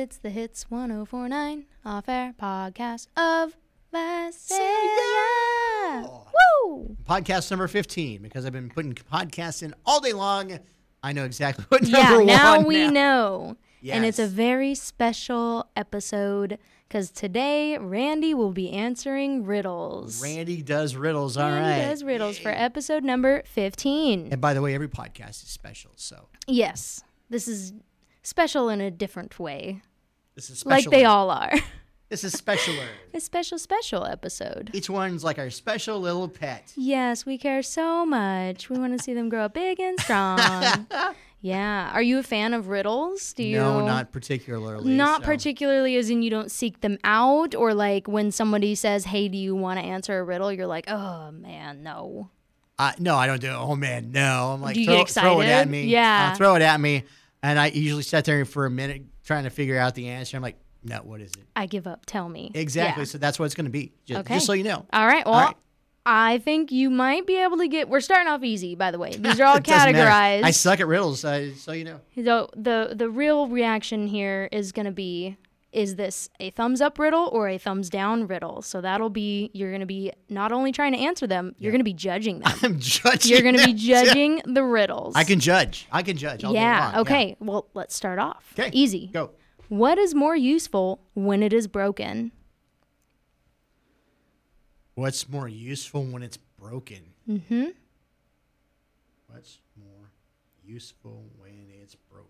It's the Hits 104.9 Off-Air Podcast of Visalia. Woo! Podcast number 15, because I've been putting podcasts in all day long. I know exactly what number one now we know. Yes. And it's a very special episode because today Randy will be answering riddles. Randy does riddles, all right. Randy does riddles for episode number 15. And by the way, every podcast is special, so. Yes, this is special in a different way. This is special. Like they all are. This is special. A special episode. Each one's like our special little pet. Yes, we care so much. We want to see them grow up big and strong. Yeah. Are you a fan of riddles? Do you? No, not particularly. Not particularly as in you don't seek them out, or like when somebody says, hey, do you want to answer a riddle? You're like, oh, man, no. No, I don't do it. Oh, man, no. I'm like, do you get excited? Throw it at me. Yeah. Throw it at me. And I usually sit there for a minute trying to figure out the answer. I'm like, no, what is it? I give up. Tell me. Exactly. Yeah. So that's what it's going to be. Just so you know. All right. Well, I think you might be able to get. We're starting off easy, by the way. These are all categorized. I suck at riddles, so you know. So the real reaction here is going to be: is this a thumbs up riddle or a thumbs down riddle? So that'll be, you're going to be not only trying to answer them, you're going to be judging them. I'm judging. You're going to be judging the riddles. I can judge. All day long. Okay. Yeah. Well, let's start off. Okay. Easy. Go. What is more useful when it is broken? What's more useful when it's broken? Mm-hmm. What's more useful when it's broken?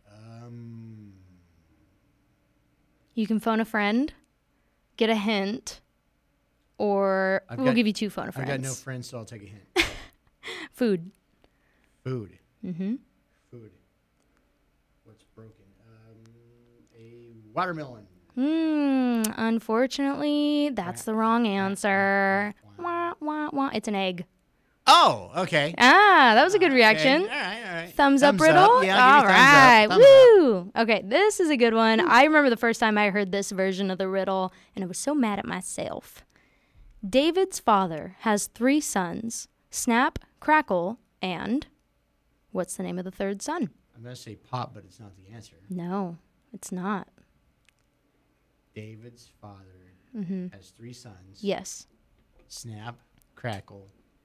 You can phone a friend, get a hint, or we'll give you two phone a friends. I've got no friends, so I'll take a hint. Food. Food. Mm-hmm. Food. What's broken? A watermelon. Unfortunately, that's the wrong answer. Wah, wah, wah. It's an egg. Oh, okay. That was a good reaction. Okay. All right. Thumbs up riddle? Yeah, all right. Thumbs up. Woo! Okay, this is a good one. I remember the first time I heard this version of the riddle, and I was so mad at myself. David's father has 3 sons, Snap, Crackle, and what's the name of the third son? I'm going to say Pop, but it's not the answer. No, it's not. David's father has 3 sons. Yes. Snap, Crackle.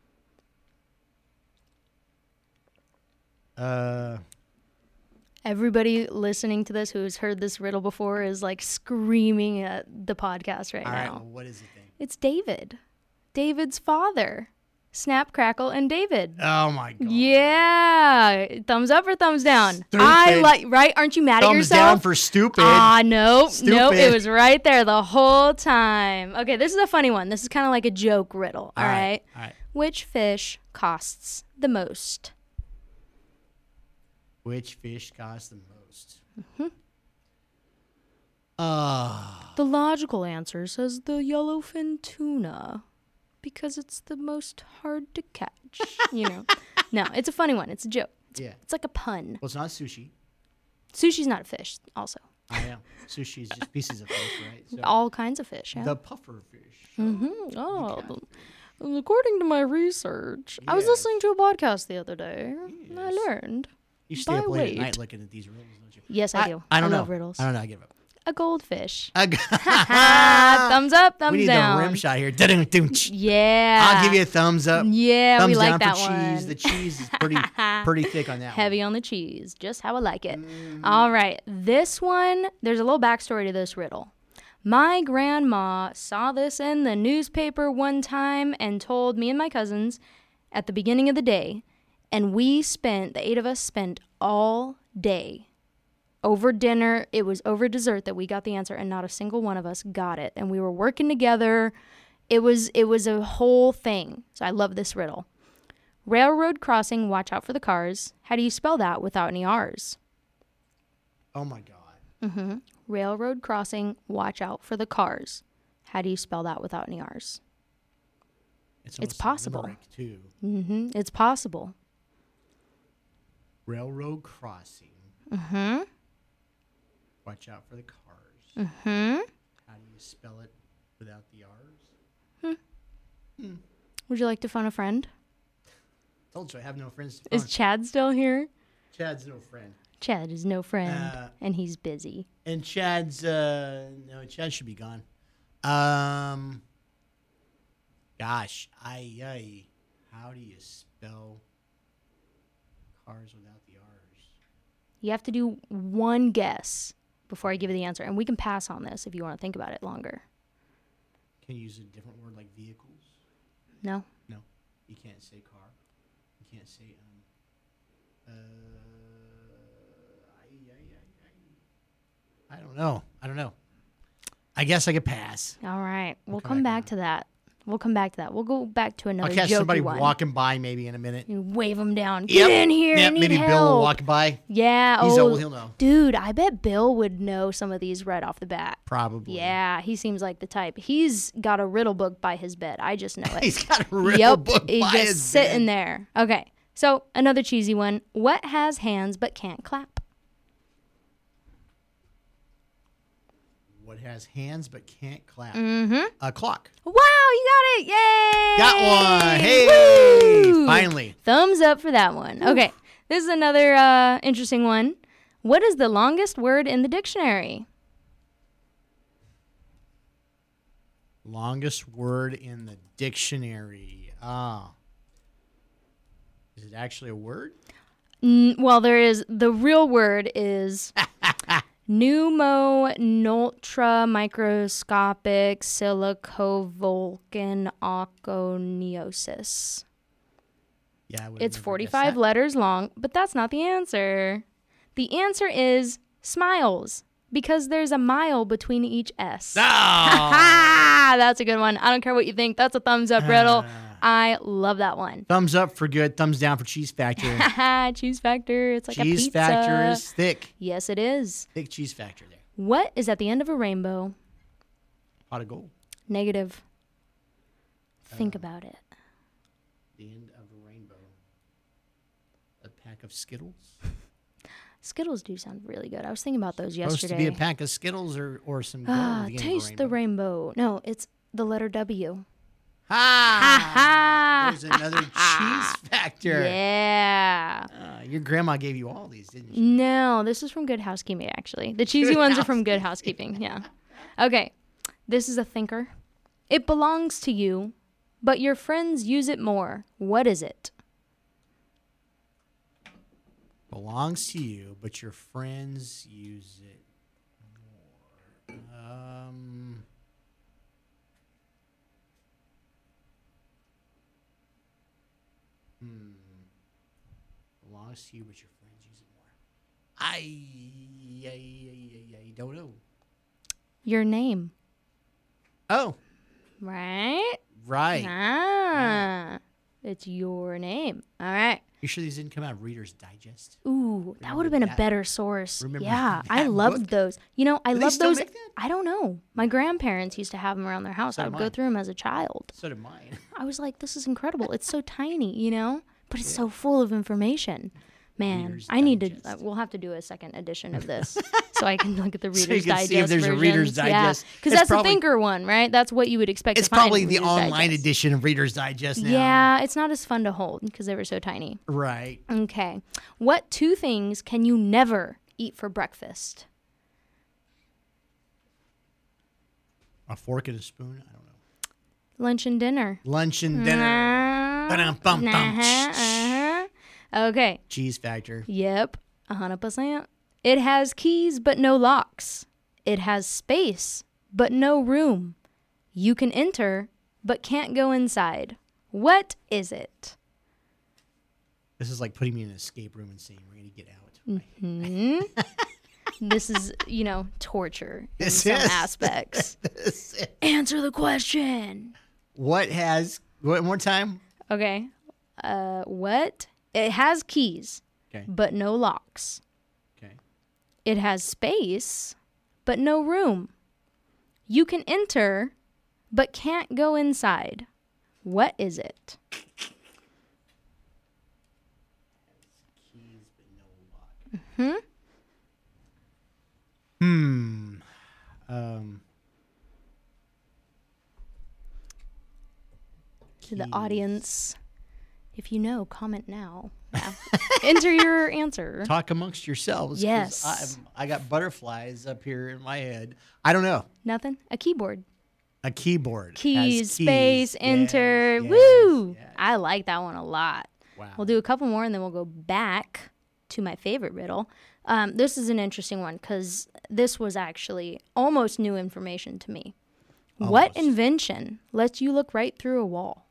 Everybody listening to this who has heard this riddle before is like screaming at the podcast right now. All right, well, what is it then? It's David. David's father. Snap, Crackle, and David. Oh my God. Yeah. Thumbs up or thumbs down? Stupid. Right? Aren't you mad at yourself? Thumbs down for stupid. Nope. Stupid. Nope. It was right there the whole time. Okay, this is a funny one. This is kind of like a joke riddle. All right. Which fish costs the most? Which fish costs the most? The logical answer says the yellowfin tuna, because it's the most hard to catch. No, it's a funny one. It's a joke. It's like a pun. Well, it's not sushi. Sushi's not a fish, also. I know. Sushi is just pieces of fish, right? So all kinds of fish. Yeah. The puffer fish. According to my research, I was listening to a podcast the other day, and I learned. You stay up late at night looking at these riddles, don't you? Yes, I do. I don't know. Love riddles. I don't know. I give up. A goldfish. Thumbs up, thumbs we need down. the rim shot here. Yeah. I'll give you a thumbs up. Yeah, thumbs we like down that for one. Cheese. The cheese is pretty thick on that Heavy on the cheese. Just how I like it. All right. This one, there's a little backstory to this riddle. My grandma saw this in the newspaper one time and told me and my cousins at the beginning of the day, and the 8 of us spent all day over dinner. It was over dessert that we got the answer, and not a single one of us got it. And we were working together. It was a whole thing. So I love this riddle. Railroad crossing, watch out for the cars. How do you spell that without any R's? Oh my God. Railroad crossing, watch out for the cars. How do you spell that without any R's? It's possible. Limerick, too. It's possible. Railroad crossing. Watch out for the cars. How do you spell it without the R's? Would you like to phone a friend? Told you I have no friends to phone. Is Chad still here? Chad's no friend. Chad is no friend, and he's busy. And Chad's Chad should be gone. Gosh, how do you spell cars without the R's? You have to do one guess before I give you the answer, and we can pass on this if you want to think about it longer. Can you use a different word like vehicles? No. No, you can't say car. You can't say I don't know. I guess I could pass. All right. We'll come back to that. We'll go back to another I'll catch jokey somebody one. walking by maybe in a minute. You wave them down. Get in here. Yep, I need maybe help. Bill will walk by. Yeah. He's old. He'll know. Dude, I bet Bill would know some of these right off the bat. Probably. Yeah, he seems like the type. He's got a riddle book by his bed. I just know it. He's got a riddle book by his bed. He's just sitting there. Okay. So another cheesy one. What has hands but can't clap? What has hands but can't clap? Mm-hmm. A clock. Wow, you got it. Yay! Got one. Hey, Woo! finally. Thumbs up for that one. Okay. This is another interesting one. What is the longest word in the dictionary? Longest word in the dictionary. Is it actually a word? Well, the real word is pneumonultramicroscopic silicovolcanoconiosis. Yeah, It's 45 letters long, but that's not the answer. The answer is smiles, because there's a mile between each S. Oh. That's a good one. I don't care what you think. That's a thumbs up riddle. I love that one. Thumbs up for good, thumbs down for Cheese Factor. Cheese Factor. It's like a pizza. Cheese Factor is thick. Yes, it is. Thick Cheese Factor there. What is at the end of a rainbow? Pot of gold. Negative. Think about it. The end of a rainbow. A pack of Skittles. Skittles do sound really good. I was thinking about those yesterday. Supposed to be a pack of Skittles or some gold. At the end Taste of the rainbow. No, it's the letter W. Ha! There's another Cheese Factor. Yeah. Your grandma gave you all these, didn't she? No, this is from Good Housekeeping, actually. The cheesy ones are from Good Housekeeping. Yeah. Okay. This is a thinker. It belongs to you, but your friends use it more. What is it? Belongs to you, but your friends use it more. Belongs to you, but your friends use it more. I don't know. Your name. Oh. Right? Right. It's your name. All right. You sure these didn't come out of Reader's Digest? Ooh, that would have been a better source. Remember yeah, that I loved book? those. You know, I Do they love still those. make that? I don't know. My grandparents used to have them around their house. So I did would go mine. through them as a child. So did mine. I was like, this is incredible. It's so tiny, you know, but it's so full of information. Man, Reader's I need Digest. to. We'll have to do a second edition of this so I can look at the So you Reader's can Digest. see if there's a Reader's Digest. because It's that's probably- the thinker one, right? That's what you would expect. It's to find probably in the Reader's online Digest. edition of Reader's Digest now. Yeah, it's not as fun to hold because they were so tiny. Right. Okay, what two things can you never eat for breakfast? A fork and a spoon? I don't know. Lunch and dinner. Lunch and dinner. Ba-dum-bum-bum. Okay. Cheese Factor. Yep, 100%. It has keys but no locks. It has space but no room. You can enter but can't go inside. What is it? This is like putting me in an escape room and saying we're going to get out. This is, torture in This some is. aspects. Answer the question. What more time? Okay. What? It has keys Okay. but no locks. Okay. It has space, but no room. You can enter, but can't go inside. What is it? Keys but no lock. To the audience, if you know, comment now. Yeah. Enter your answer. Talk amongst yourselves. 'Cause Yes. I got butterflies up here in my head. I don't know. Nothing? A keyboard. A keyboard. has Keys, space, Yes, enter. yes, Woo! yes. I like that one a lot. Wow. We'll do a couple more and then we'll go back to my favorite riddle. This is an interesting one because this was actually almost new information to me. What Almost. invention lets you look right through a wall?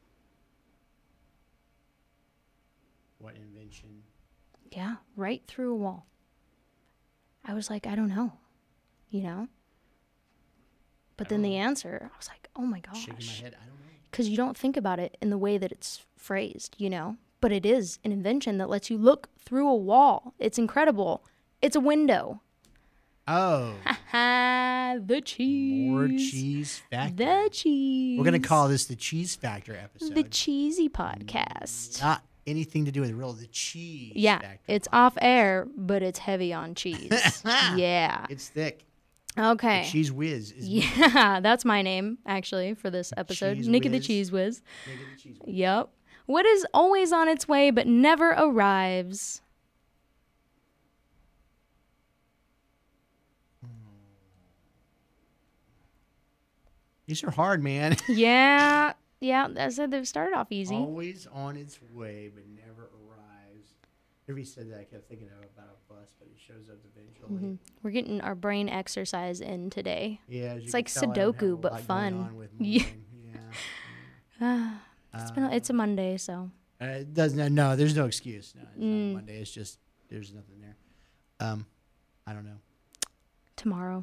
What invention? Yeah, right through a wall. I was like, I don't know, you know? But then the answer, I was like, oh my Shaking my gosh. head. I don't know. Because you don't think about it in the way that it's phrased, you know? But it is an invention that lets you look through a wall. It's incredible. It's a window. Oh. The cheese. More cheese factor. The cheese. We're going to call this the Cheese Factor episode. the cheesy podcast. Not anything to do with real. The cheese Yeah, factor. it's off air, but it's heavy on cheese. Yeah. It's thick. Okay. The cheese whiz is Yeah, that's my name actually for this episode. Cheese Nikki the Whiz. Cheese Whiz. Nigga the cheese whiz. Yep. What is always on its way but never arrives? These are hard, man. Yeah. Yeah, I said they've started off easy. Always on its way, but never arrives. Whenever you said that, I kept thinking about a bus, but it shows up eventually. We're getting our brain exercise in today. Yeah, as you It's can like tell, I don't Sudoku, have a but lot going fun. on with Yeah. mine. Yeah. It's a Monday, so It doesn't. No, there's no excuse. No, it's not Monday. It's just there's nothing there. I don't know. tomorrow.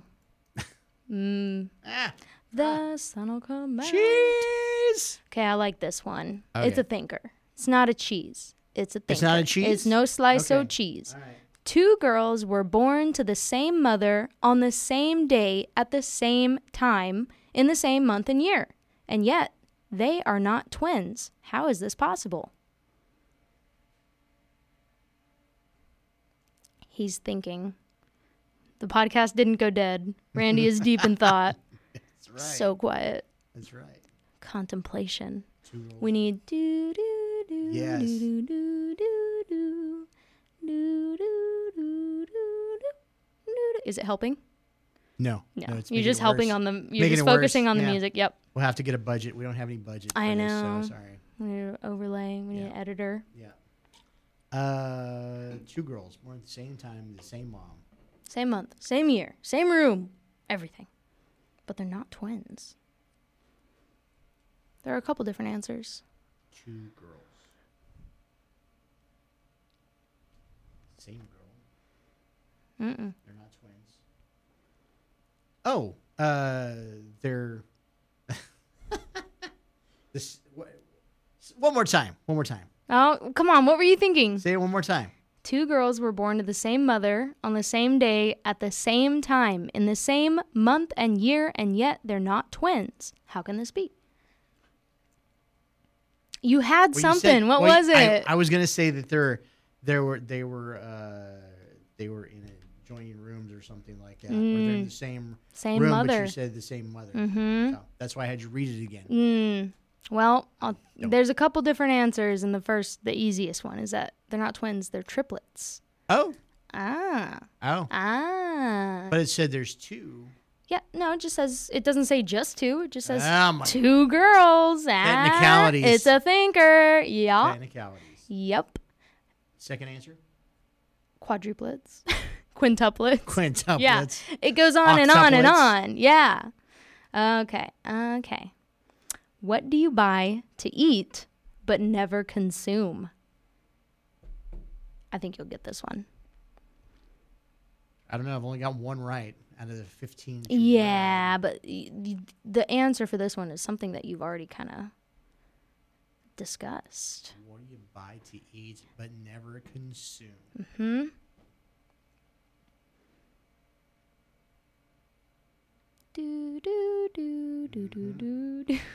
Ah, The sun'll come out. cheese. Okay, I like this one. It's Okay. a thinker. It's not a cheese. It's a thinker. It's not a cheese? It's no slice Okay. of cheese. All right. Two girls were born to the same mother on the same day at the same time in the same month and year, and yet they are not twins. How is this possible? He's thinking. The podcast didn't go dead. Randy is deep in thought. That's right. So quiet. That's right. Contemplation. Two rolls. We need do do do Yes. do do do do do do do do do do. Is it helping? No. No, it's you're making just it helping worse. on the. You're Making just it worse, focusing on the yeah. music. Yep. We'll have to get a budget. We don't have any budget. For I this, know. so sorry. We need an overlay. We need an Yeah. editor. Yeah. Two girls born at the same time, the same mom. Same month, same year, same room, everything, but they're not twins. There are a couple different answers. Two girls. Same girl. Mm-mm. They're not twins. Oh, they're. This. One more time. One more time. Oh, come on! What were you thinking? Say it one more time. Two girls were born to the same mother on the same day at the same time in the same month and year, and yet they're not twins. How can this be? You had Well, you something. said- What well, was it? I was gonna say that they were in adjoining rooms or something like that. Or they're in the same Same room, mother. but you said the same mother. So that's why I had you read it again. Well, there's a couple different answers, and the easiest one is that they're not twins; they're triplets. Oh, Ah. oh. But it said there's two. Yeah, no, it doesn't say just two. It just says Oh, my two girls. Technicalities. It's a thinker. Yeah. Technicalities. Yep. Second answer. Quadruplets. Quintuplets. Quintuplets. Yeah. It goes on and on and Octuplets. on. Yeah. Okay. What do you buy to eat but never consume? I think you'll get this one. I don't know. I've only got one right out of the 15. that you Yeah, but the answer for this one is something that you've already kind of discussed. read. What do you buy to eat but never consume? Do do do do do do do.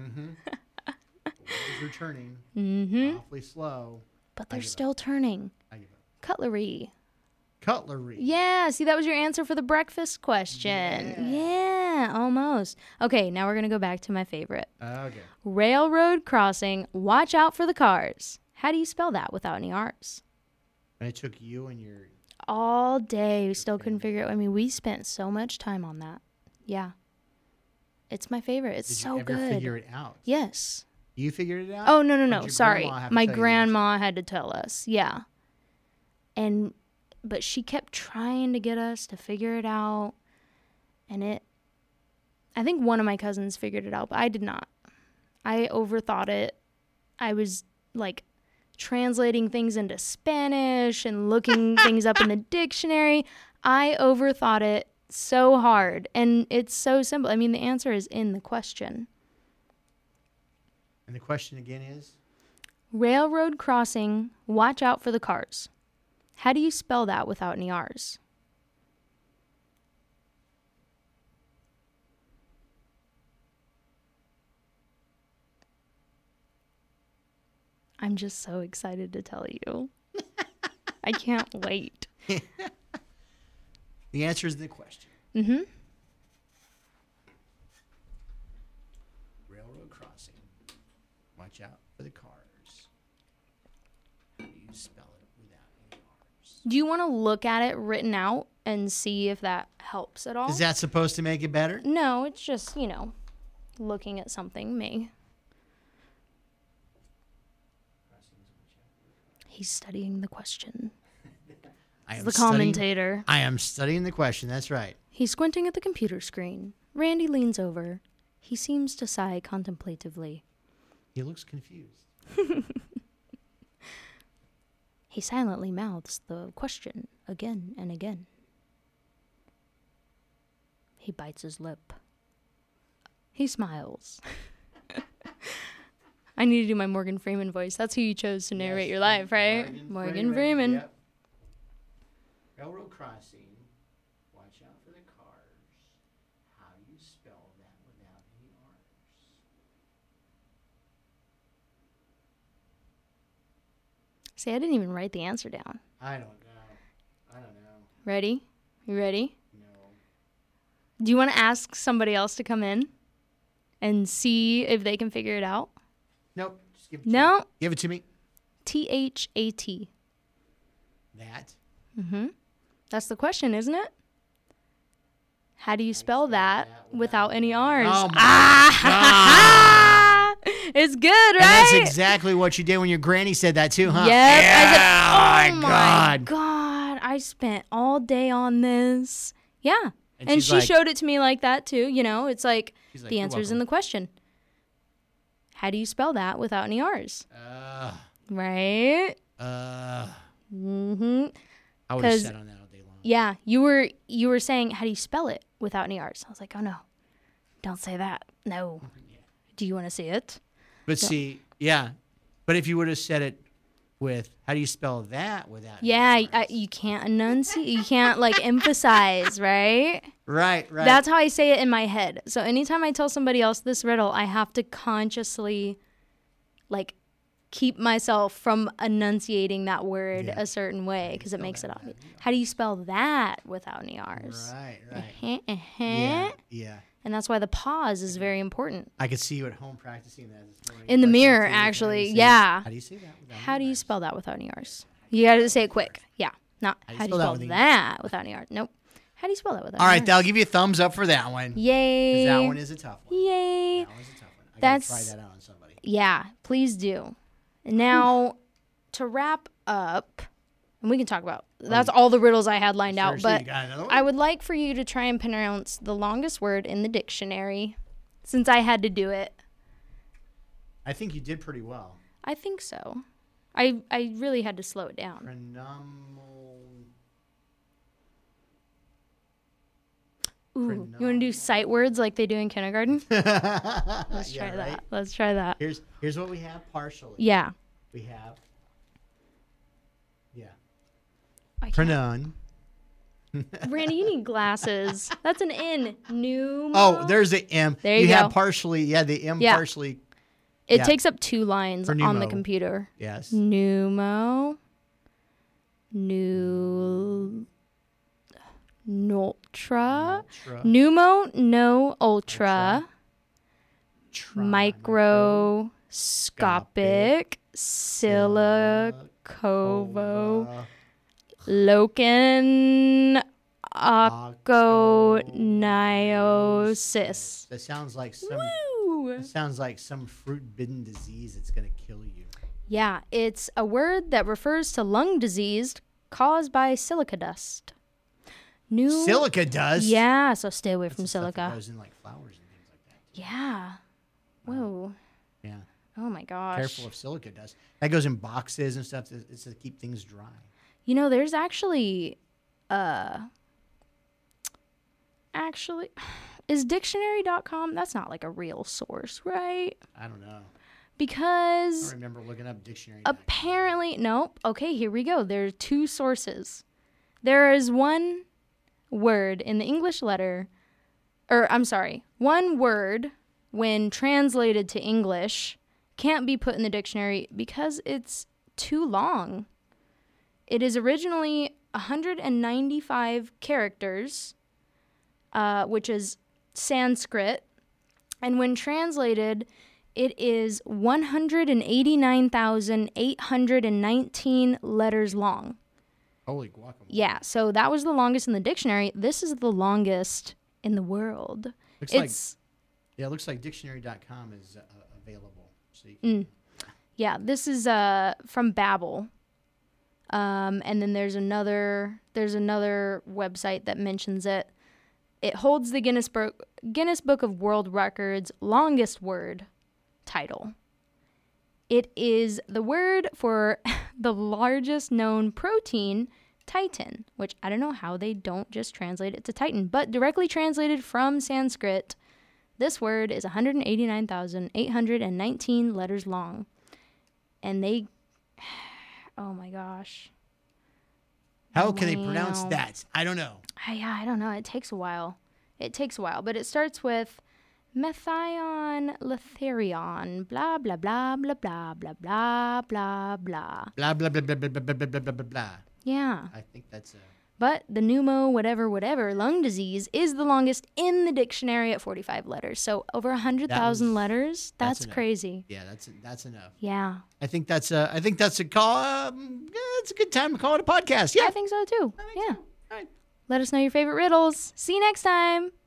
Wheels are turning. Awfully slow. But they're give up. still turning. I give up. Cutlery. Cutlery. Yeah, see, that was your answer for the breakfast question. Yeah, almost. Okay, now we're going to go back to my favorite. Okay. Railroad crossing, watch out for the cars. How do you spell that without any R's? And it took you and your... All day. We still couldn't figure it. I mean, we spent so much time on that. Yeah. It's my favorite. It's so good. Did you ever figure it out? Yes. You figured it out? Oh, no. Or did your Sorry. grandma have to My tell you grandma had to tell us. Yeah. But she kept trying to get us to figure it out. And I think one of my cousins figured it out, but I did not. I overthought it. I was like translating things into Spanish and looking things up in the dictionary. I overthought it so hard. And it's so simple. I mean, the answer is in the question. And the question again is? Railroad crossing, watch out for the cars. How do you spell that without any R's? I'm just so excited to tell you. I can't wait. The answer is the question. Mm-hmm. Railroad crossing. Watch out for the cars. How do you spell it without any R's? Do you want to look at it written out and see if that helps at all? Is that supposed to make it better? No, it's just, looking at something may. He's studying the question. I am The commentator. I am studying the question. That's right. He's squinting at the computer screen. Randy leans over. He seems to sigh contemplatively. He looks confused. He silently mouths the question again and again. He bites his lip. He smiles. I need to do my Morgan Freeman voice. That's who you chose to narrate your life, right? Morgan Freeman. Yep. Railroad crossing. Watch out for the cars. How do you spell that without any R's? See, I didn't even write the answer down. I don't know. Ready? You ready? No. Do you want to ask somebody else to come in and see if they can figure it out? Nope. Just give it to No. me. Give it to me. THAT. That. Mm-hmm. That's the question, isn't it? How do you spell that without any R's? Oh my God. It's good, right? And that's exactly what you did when your granny said that too, huh? Yep. Yeah. Oh my God. I spent all day on this. Yeah. And she showed it to me like that too. It's like the answer's in the question. How do you spell that without any R's? Right? Mm-hmm. I would have sat on that all day long. Yeah, you were saying, how do you spell it without any R's? I was like, oh no, don't say that. No. Yeah. Do you want to see it? But see, yeah. But if you would have said it with, how do you spell that without any R's? You can't enunciate. You can't emphasize, right? Right. That's how I say it in my head. So anytime I tell somebody else this riddle, I have to consciously keep myself from enunciating that word a certain way because it makes it obvious. How do you spell that without any R's? Right. Yeah. And that's why the pause is very important. I could see you at home practicing that this morning. In the mirror, actually. Yeah. How do you say that? How do you spell that without any R's? You got to say it quick. Yeah. Not how do you spell that without any R's? Nope. How do you spell that without any R's? All right, I'll give you a thumbs up for that one. Yay. That one is a tough one. Yay. That one's a tough one. I gotta try that out on somebody. Yeah, please do. Now, to wrap up, and we can talk about, that's all the riddles I had lined out, but I would like for you to try and pronounce the longest word in the dictionary, since I had to do it. I think you did pretty well. I think so. I really had to slow it down. Ooh, you want to do sight words like they do in kindergarten? Let's try that. Let's try that. Here's what we have partially. Yeah. We have. Yeah. Pronoun. Randy, you need glasses. That's an N. Pneumo. Oh, there's the M. There you go. have partially. Yeah, the M partially. It takes up 2 lines on the computer. Yes. Pneumo. Noltra. Pneumo, no, ultra. Micro. Scopic, Silicovo, Cova, Locan, Aconiosis. Aconiosis. That sounds like Woo! some fruit-bitten disease that's gonna kill you. Yeah, it's a word that refers to lung disease caused by silica dust. Silica dust. Yeah, so stay away from That's the stuff that silica. goes in like flowers and things like that. Yeah. Whoa. Yeah. Oh my gosh. Careful of silica dust. That goes in boxes and stuff. It's to keep things dry. You know, there's actually is dictionary.com, that's not like a real source, right? I don't know. I Because don't remember looking up dictionary. apparently, nope. Okay, here we go. There are two sources. There is one word in the English letter, one word when translated to English can't be put in the dictionary because it's too long. It is originally 195 characters, which is Sanskrit, and when translated, it is 189,819 letters long. Holy guacamole. Yeah, so that was the longest in the dictionary. This is the longest in the world. Looks like dictionary.com is available. So you can, Yeah, this is from Babbel. And then there's another website that mentions it. It holds the Guinness Book of World Records longest word title. It is the word for the largest known protein, Titan, which I don't know how they don't just translate it to Titan, but directly translated from Sanskrit, this word is 189,819 letters long. And oh my gosh. How can they pronounce Wow. that? I don't know. I don't know. It takes a while. But it starts with methionlitherion, blah, blah, blah, blah, blah, blah, blah, blah, blah. Blah, blah, blah, blah, blah, blah, blah, blah, blah, blah. Yeah. I think that's But the pneumo whatever lung disease is the longest in the dictionary at 45 letters. So over 100,000 letters. That's enough. crazy. Yeah, that's enough. Yeah. I think that's a call. It's a good time to call it a podcast. Yeah. I think so too. I think Yeah. so. All right. Let us know your favorite riddles. See you next time.